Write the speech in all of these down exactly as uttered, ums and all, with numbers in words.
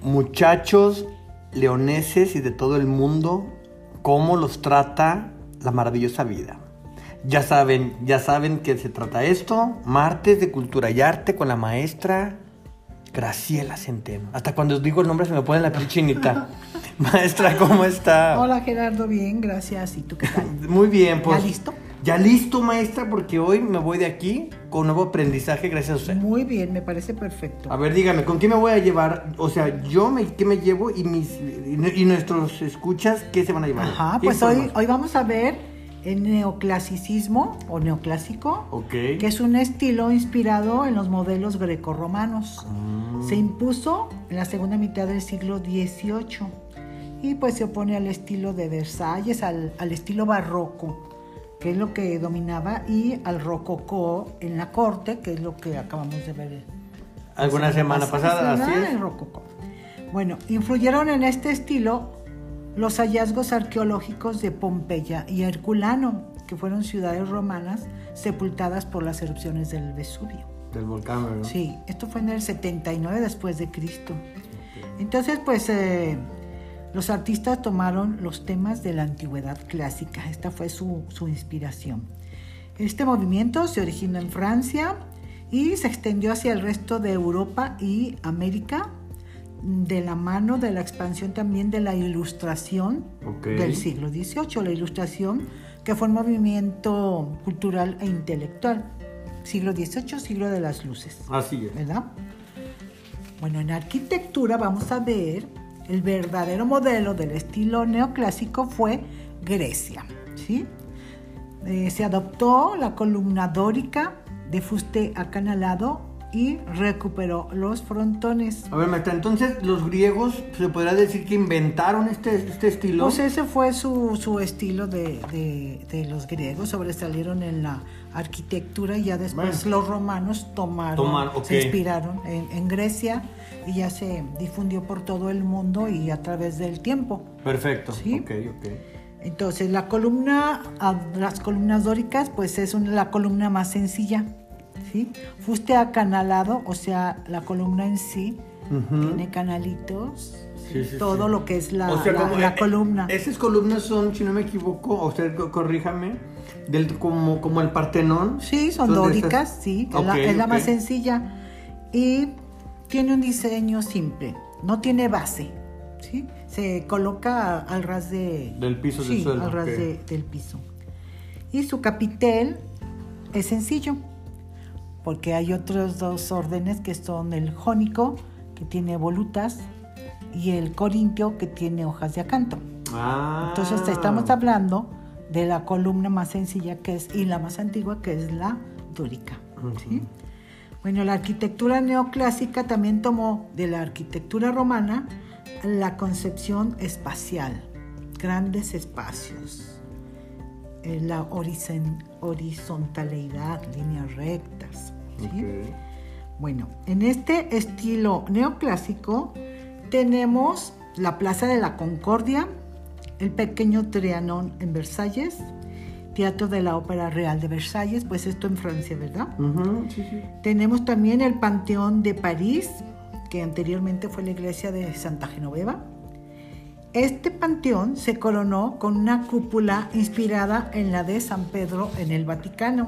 muchachos leoneses y de todo el mundo, cómo los trata la maravillosa vida. Ya saben, ya saben que se trata esto, martes de cultura y arte con la maestra Graciela Centeno. Hasta cuando os digo el nombre se me pone la piel chinita. Maestra, ¿cómo está? Hola Gerardo, bien, gracias. ¿Y tú qué tal? Muy bien, pues. ¿Ya listo? Ya listo, maestra, porque hoy me voy de aquí con nuevo aprendizaje gracias a usted. Muy bien, me parece perfecto. A ver, dígame, ¿con qué me voy a llevar? O sea, yo me, ¿qué me llevo? Y mis y, y nuestros escuchas, ¿qué se van a llevar? Ajá, pues hoy, hoy vamos a ver el neoclasicismo o neoclásico, okay, que es un estilo inspirado en los modelos grecorromanos. Mm. Se impuso en la segunda mitad del siglo dieciocho y pues se opone al estilo de Versalles, al, al estilo barroco, que es lo que dominaba, y al rococó en la corte, que es lo que acabamos de ver alguna semana pasada, así es. El rococó. Bueno, influyeron en este estilo los hallazgos arqueológicos de Pompeya y Herculano, que fueron ciudades romanas sepultadas por las erupciones del Vesubio. Del volcán, ¿verdad? Sí, esto fue en el setenta y nueve después de Cristo. Entonces, pues, eh, los artistas tomaron los temas de la antigüedad clásica. Esta fue su, su inspiración. Este movimiento se originó en Francia y se extendió hacia el resto de Europa y América, de la mano de la expansión también de la Ilustración, okay, del siglo dieciocho. La Ilustración, que fue un movimiento cultural e intelectual. Siglo dieciocho, siglo de las luces. Así es. ¿Verdad? Bueno, en arquitectura vamos a ver el verdadero modelo del estilo neoclásico fue Grecia, ¿sí? Eh, se adoptó la columna dórica de fuste acanalado y recuperó los frontones. A ver, maestra, entonces los griegos, ¿se podrá decir que inventaron este, este estilo? Pues ese fue su, su estilo de, de, de los griegos, sobresalieron en la arquitectura y ya después bueno, los romanos tomaron, Tomar, okay. se inspiraron en, en Grecia y ya se difundió por todo el mundo y a través del tiempo. Perfecto, ¿sí? ok, ok. Entonces la columna, las columnas dóricas, pues es una, la columna más sencilla. ¿sí? Fuste acanalado, o sea, la columna en sí uh-huh. tiene canalitos, sí, sí, todo sí. lo que es la, o sea, la, como, la eh, columna. Esas columnas son, si no me equivoco, o usted corríjame, del, como, como el Partenón. Sí, son, son dóricas, estas... sí, okay, es, la, es la okay. más sencilla. Y tiene un diseño simple, no tiene base, ¿sí? Se coloca al ras de... Del piso sí, del suelo. al ras okay. de, del piso. Y su capitel es sencillo, porque hay otros dos órdenes que son el jónico, que tiene volutas, y el corintio, que tiene hojas de acanto. Ah. Entonces estamos hablando de la columna más sencilla que es, y la más antigua, que es la dórica. Uh-huh. ¿sí? Bueno, la arquitectura neoclásica también tomó de la arquitectura romana la concepción espacial, grandes espacios, la horizon, horizontalidad, líneas rectas. ¿sí? Okay. Bueno, en este estilo neoclásico tenemos la Plaza de la Concordia, el pequeño Trianón en Versalles, Teatro de la Ópera Real de Versalles, pues esto en Francia, ¿verdad? Uh-huh, sí, sí. Tenemos también el Panteón de París, que anteriormente fue la iglesia de Santa Genoveva. Este panteón se coronó con una cúpula inspirada en la de San Pedro en el Vaticano.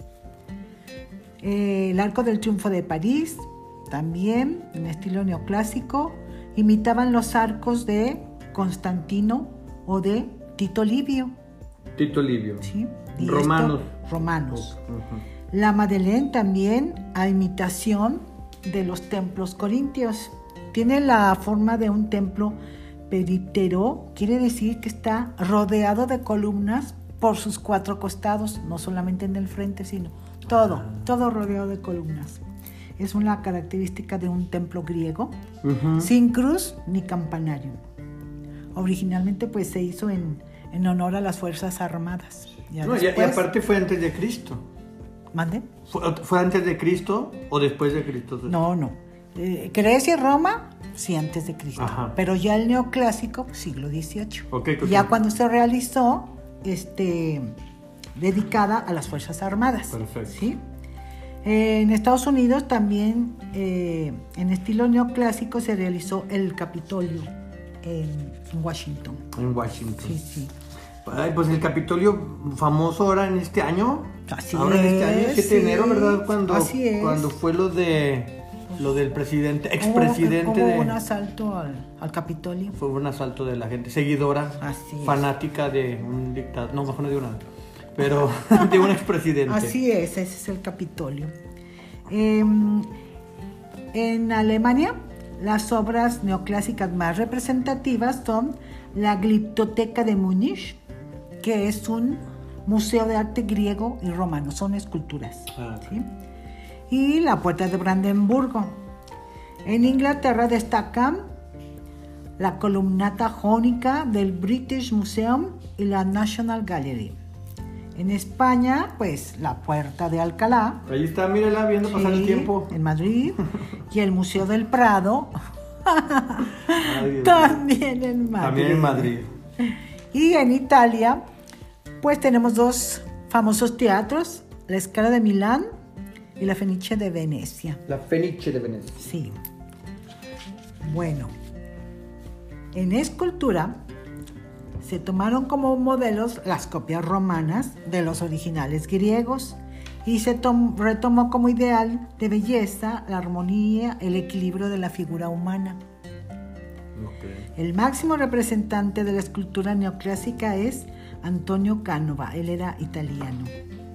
Eh, el Arco del Triunfo de París, también en estilo neoclásico, imitaban los arcos de Constantino o de Tito Livio. Tito Livio. ¿Sí? Romanos. Esto, romanos. Uh-huh. La Madeleine también a imitación de los templos corintios. Tiene la forma de un templo perítero, quiere decir que está rodeado de columnas por sus cuatro costados, no solamente en el frente, sino todo, ah. todo rodeado de columnas. Es una característica de un templo griego, uh-huh. sin cruz ni campanario. Originalmente pues se hizo en, en honor a las Fuerzas Armadas. Ya no, después, y aparte fue antes de Cristo. ¿Mande? ¿Fue, ¿Fue antes de Cristo o después de Cristo? No, no. Eh, Grecia y Roma, sí, antes de Cristo. Ajá. Pero ya el neoclásico, siglo dieciocho. Okay, okay. Ya cuando se realizó, este, dedicada a las Fuerzas Armadas. Perfecto. ¿sí? Eh, en Estados Unidos también, eh, en estilo neoclásico, se realizó el Capitolio en, en Washington. En Washington. Sí, sí. Ay, pues el Capitolio famoso ahora en este año. Así ahora es, en este año, siete sí. de enero, ¿verdad? Cuando, Así es. cuando fue lo de lo del presidente, expresidente Hubo, de. hubo un asalto al, al Capitolio. Fue un asalto de la gente, seguidora, Así es. fanática de un dictador. No, mejor no digo nada. Pero de un expresidente. Así es, ese es el Capitolio. Eh, en Alemania, las obras neoclásicas más representativas son la Gliptoteca de Múnich, que es un museo de arte griego y romano, son esculturas. Ah. ¿Sí? Y la Puerta de Brandenburgo. En Inglaterra destacan la columnata jónica del British Museum y la National Gallery. En España, pues la Puerta de Alcalá. Ahí está, mírala, viendo pasar el Sí, tiempo. en Madrid. Y el Museo del Prado. Ay, Dios También en Madrid. También en Madrid. Y en Italia, pues tenemos dos famosos teatros, la Scala de Milán y la Fenice de Venecia. La Fenice de Venecia. Sí. Bueno, en escultura se tomaron como modelos las copias romanas de los originales griegos y se tom- retomó como ideal de belleza la armonía, el equilibrio de la figura humana. Okay. El máximo representante de la escultura neoclásica es Antonio Canova, él era italiano.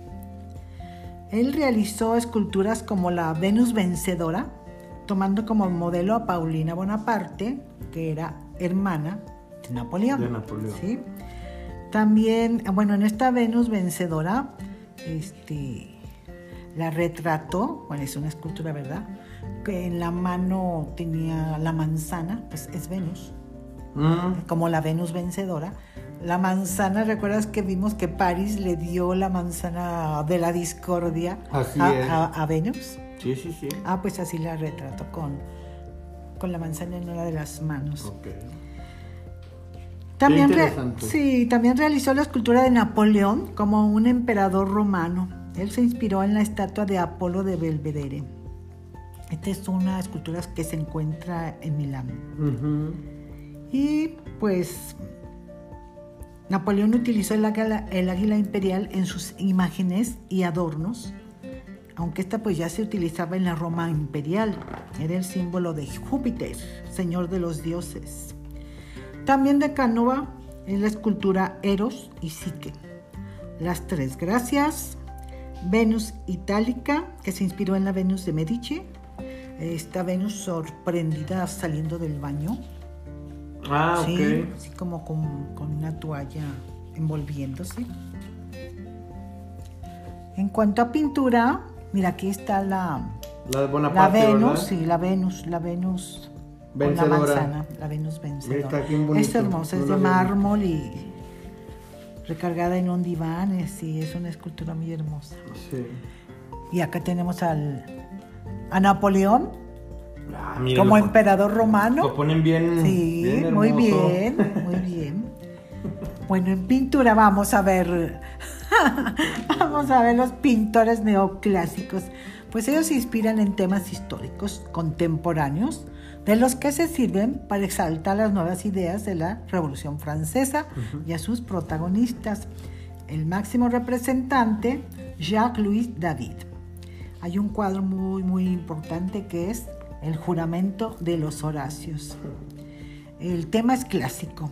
Él realizó esculturas como la Venus Vencedora, tomando como modelo a Paulina Bonaparte, que era hermana de Napoleón. De Napoleón. ¿Sí? También, bueno, en esta Venus Vencedora, este, la retrató, bueno, es una escultura, ¿verdad? Que en la mano tenía la manzana, pues es Venus, Mm. como la Venus Vencedora. La manzana, ¿recuerdas que vimos que París le dio la manzana de la discordia Así a, es. a, a Venus? Sí, sí, sí. Ah, pues así la retrató con, con la manzana en una de las manos. Okay. También, Qué re- interesante. sí, también realizó la escultura de Napoleón como un emperador romano. Él se inspiró en la estatua de Apolo de Belvedere. Esta es una escultura que se encuentra en Milán. Uh-huh. Y pues Napoleón utilizó el águila, el águila imperial en sus imágenes y adornos, aunque esta pues ya se utilizaba en la Roma imperial. Era el símbolo de Júpiter, señor de los dioses. También de Canova es la escultura Eros y Psique, las tres gracias, Venus itálica, que se inspiró en la Venus de Medici, esta Venus sorprendida saliendo del baño. Ah, Sí, ok. así como con, con una toalla envolviéndose. En cuanto a pintura, mira, aquí está la, La de la Bonaparte, Venus, ¿verdad? sí, la Venus, la Venus con la Vencedora. manzana, la Venus vencedora. Está bien bonito. Es hermosa, es No de la veo. mármol y recargada en un diván, es, sí, es una escultura muy hermosa. Sí. Y acá tenemos al, a Napoleón Ah, mira, como lo, emperador romano. lo ponen bien. Sí, bien muy hermoso. bien, muy bien. Bueno, en pintura vamos a ver, vamos a ver los pintores neoclásicos. Pues ellos se inspiran en temas históricos contemporáneos, de los que se sirven para exaltar las nuevas ideas de la Revolución Francesa uh-huh. y a sus protagonistas. El máximo representante, Jacques-Louis David. Hay un cuadro muy, muy importante que es El juramento de los Horacios. El tema es clásico.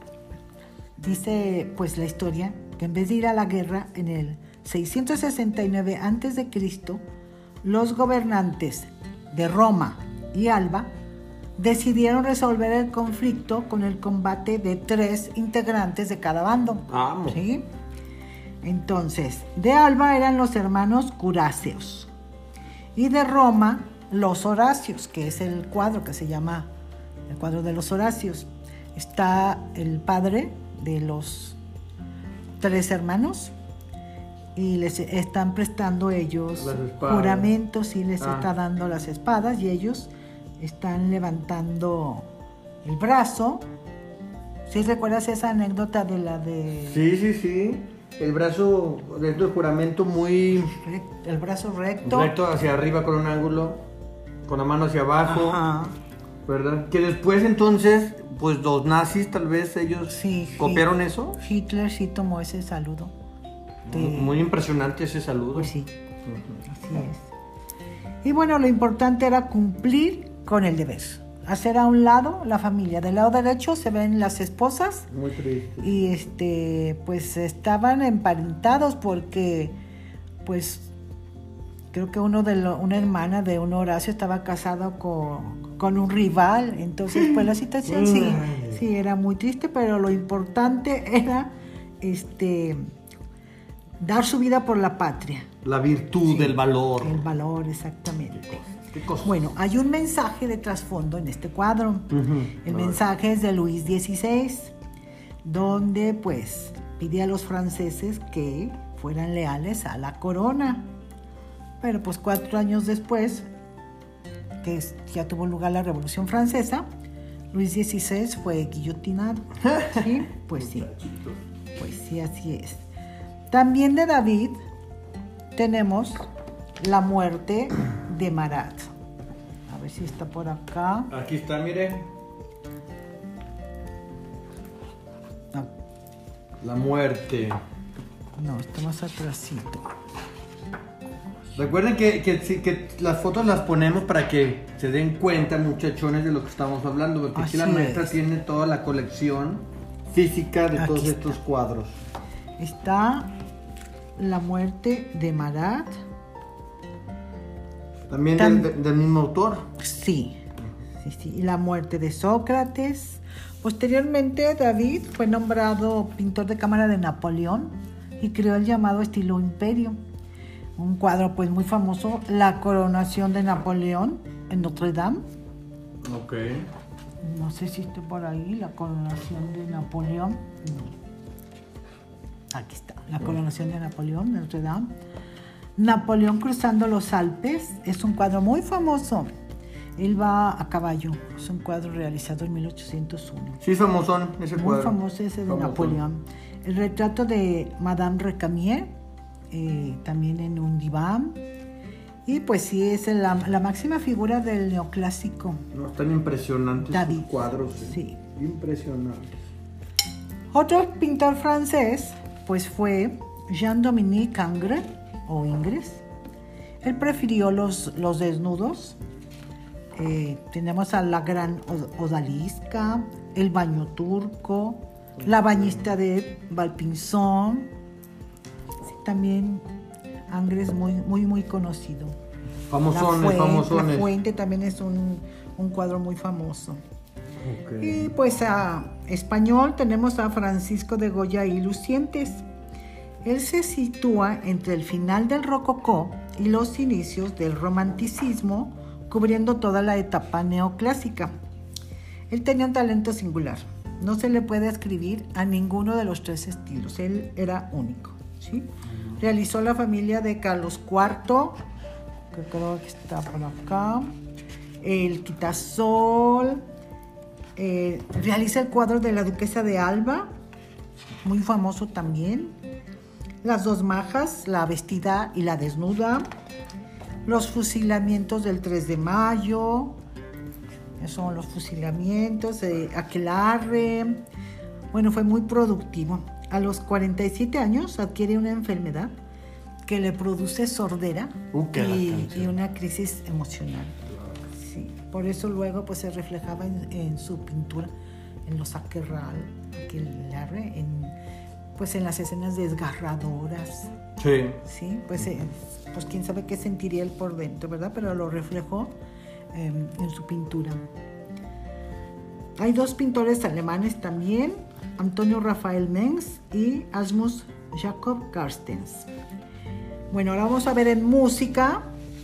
Dice pues la historia que en vez de ir a la guerra en el seiscientos sesenta y nueve antes de Cristo, los gobernantes de Roma y Alba decidieron resolver el conflicto con el combate de tres integrantes de cada bando. Vamos. ¿Sí? Entonces, de Alba eran los hermanos Curáceos y de Roma los Horacios, que es el cuadro que se llama el cuadro de los Horacios. Está el padre de los tres hermanos y les están prestando ellos juramentos y les ah. está dando las espadas y ellos están levantando el brazo. ¿Sí recuerdas esa anécdota de la de... Sí, sí, sí. el brazo dentro del juramento muy... El brazo recto. Recto hacia arriba con un ángulo, con la mano hacia abajo. Ajá. ¿Verdad? Que después entonces, pues los nazis tal vez ellos sí, copiaron Hit- eso. Hitler sí tomó ese saludo. De... Muy, muy impresionante ese saludo. Pues sí, uh-huh. Así es. Y bueno, lo importante era cumplir con el deber. Hacer a un lado la familia. Del lado derecho se ven las esposas. Muy triste. Y este, pues estaban emparentados porque, pues, creo que uno de lo, una hermana de un Horacio estaba casado con, con un rival. Entonces, pues la situación sí, sí era muy triste, pero lo importante era, este, dar su vida por la patria. La virtud Sí, del valor. El valor, exactamente. ¿Qué cosa? Bueno, hay un mensaje de trasfondo en este cuadro. Uh-huh. El mensaje es de Luis dieciséis, donde pues pide a los franceses que fueran leales a la corona. Pero pues cuatro años después, que es- ya tuvo lugar la Revolución Francesa, Luis dieciséis fue guillotinado. ¿Sí? Pues sí. Pues sí, así es. También de David tenemos la muerte de Marat. A ver si está por acá. Aquí está, mire. No, La muerte. no, está más atrasito. Recuerden que, que, sí, que las fotos las ponemos para que se den cuenta, muchachones, de lo que estamos hablando. Porque aquí la Así maestra es. tiene toda la colección física de Aquí todos está. estos cuadros. Está la muerte de Marat. También Tam- del, del mismo autor. Sí, sí, sí. Y la muerte de Sócrates. Posteriormente, David fue nombrado pintor de cámara de Napoleón y creó el llamado estilo imperio. Un cuadro pues muy famoso, La coronación de Napoleón en Notre Dame. Ok. No sé si está por ahí, la coronación de Napoleón. No. Aquí está, la coronación de Napoleón en Notre Dame. Napoleón cruzando los Alpes es un cuadro muy famoso. Él va a caballo. Es un cuadro realizado en mil ochocientos uno. Sí, famosón ese Muy cuadro. famoso ese de Famosón. Napoleón. El retrato de Madame Recamier, eh, también en un diván. Y pues sí, es la, la máxima figura del neoclásico. No, están impresionantes David. sus cuadros. ¿eh? Sí. Impresionantes. Otro pintor francés, pues fue Jean-Dominique Ingres, o Ingres. Él prefirió los, los desnudos. Eh, tenemos a la gran Od- Odalisca, el baño turco, la bañista de Valpinzón. Sí, también Ingres muy, muy, muy conocido. Famosones, la, Fuente, famosones. la Fuente también es un, un cuadro muy famoso. Ok. Y pues a español tenemos a Francisco de Goya y Lucientes. Él se sitúa entre el final del rococó y los inicios del romanticismo, cubriendo toda la etapa neoclásica. Él tenía un talento singular. No se le puede ascribir a ninguno de los tres estilos. Él era único, ¿sí? Realizó la familia de Carlos cuarto, que creo que está por acá, el quitasol. Eh, realiza el cuadro de la duquesa de Alba, muy famoso también. Las dos majas, la vestida y la desnuda. Los fusilamientos del tres de mayo. Esos son los fusilamientos. Eh, Aquelarre. Bueno, fue muy productivo. A los cuarenta y siete años adquiere una enfermedad que le produce sordera Uh, qué y, lactancia. y una crisis emocional. Sí, por eso luego pues se reflejaba en, en su pintura, en los Aquelarre, Aquelarre, en, pues en las escenas desgarradoras. Sí. Sí, pues, eh, pues quién sabe qué sentiría él por dentro, ¿verdad? Pero lo reflejó eh, en su pintura. Hay dos pintores alemanes también, Antonio Rafael Mengs y Asmus Jacob Carstens. Bueno, ahora vamos a ver en música,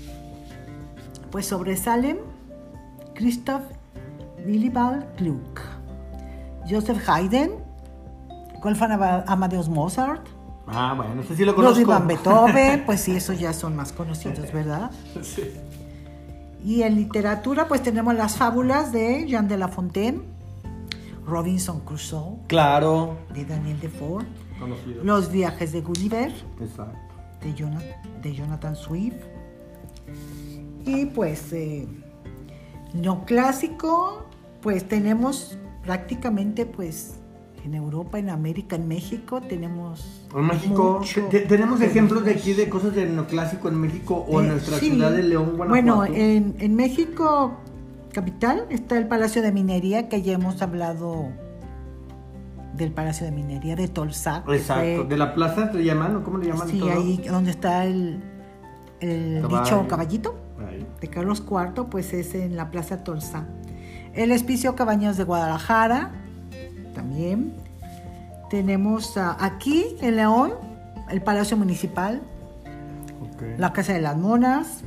pues sobresalen Christoph Willibald Gluck, Joseph Haydn, Wolfgang Amadeus Mozart, Ah, bueno, no sé si lo Ludwig conozco. van Beethoven, pues sí, esos ya son más conocidos, ¿verdad? Sí. Y en literatura, pues tenemos las fábulas de Jean de La Fontaine, Robinson Crusoe, Claro. de Daniel Defoe, Conocido. Los viajes de Gulliver, Exacto. de, Jonathan, de Jonathan Swift. Y pues, eh, neoclásico, pues tenemos prácticamente, pues, en Europa, en América, en México, tenemos En México, mucho, te- tenemos ejemplos de tenemos- aquí de cosas de neoclásico en México o en Eh, nuestra sí. ciudad de León, Guanajuato. Bueno, en, en México capital está el Palacio de Minería, que ya hemos hablado del Palacio de Minería de Tolzac. que Exacto, fue- de la plaza te llaman, ¿o cómo le llaman? sí, todo? ahí donde está el, el Caballo. dicho caballito Ahí. de Carlos cuarto, pues es en la Plaza Tolzac. El Hospicio Cabañas de Guadalajara, también. Tenemos ah, aquí en León el Palacio Municipal, Ok. la Casa de las Monas,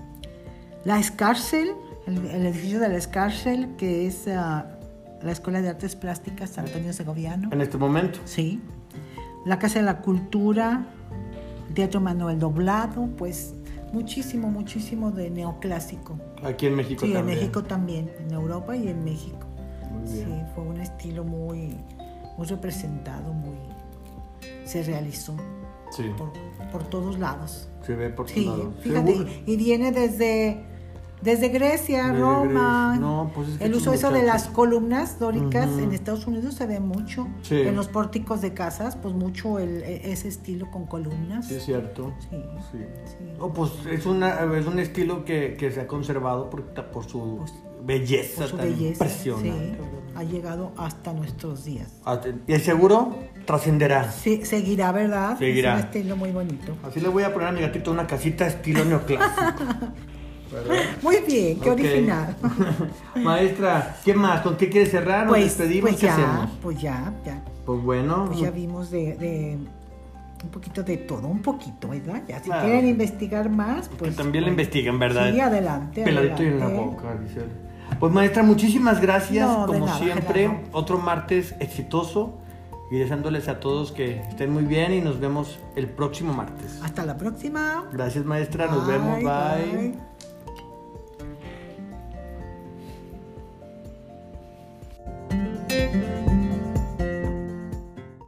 la Escárcel, el, el edificio de la Escárcel, que es ah, la Escuela de Artes Plásticas Antonio Segoviano. En este momento. Sí. La Casa de la Cultura, Teatro Manuel Doblado, pues muchísimo, muchísimo de neoclásico. Aquí en México Sí, también. en México también, en Europa y en México. Muy bien. Sí, fue un estilo muy, muy representado, muy se realizó Sí, por, por todos lados. se ve por Sí, todos lados. fíjate, Seguro. y, y viene desde, desde Grecia, Desde Roma. Grecia. No, pues es que el estos uso eso de muchachos- las columnas dóricas Ujú. en Estados Unidos se ve mucho. Sí. En los pórticos de casas, pues mucho el, e- ese estilo con columnas. Sí, es cierto. Sí, Sí. sí. Oh, pues es, una, es un estilo que, que se ha conservado por, por su Pues, belleza Por su tan belleza, impresionante. sí, ha llegado hasta nuestros días. Ah, te- Y seguro trascenderá. Sí, seguirá, ¿verdad? Seguirá. Es un estilo muy bonito. Así le voy a poner a mi gatito una casita estilo neoclásico. ¿Verdad? Muy bien, qué Ok. original. Maestra, ¿qué más? ¿Con qué quieres cerrar? ¿Nos Pues, despedimos? pues ¿Qué ya, hacemos? pues ya, ya. Pues bueno, Pues ya vimos de, de un poquito de todo, un poquito, ¿verdad? Ya si Claro. quieren investigar más, que pues. también lo bueno, investiguen, ¿verdad? Sí, adelante. Peladito y en la adelante. boca, dice él. Pues maestra, muchísimas gracias, No, de como nada, siempre. Gerardo. Otro martes exitoso y deseándoles a todos que estén muy bien y nos vemos el próximo martes. Hasta la próxima. Gracias maestra, nos vemos, bye. bye.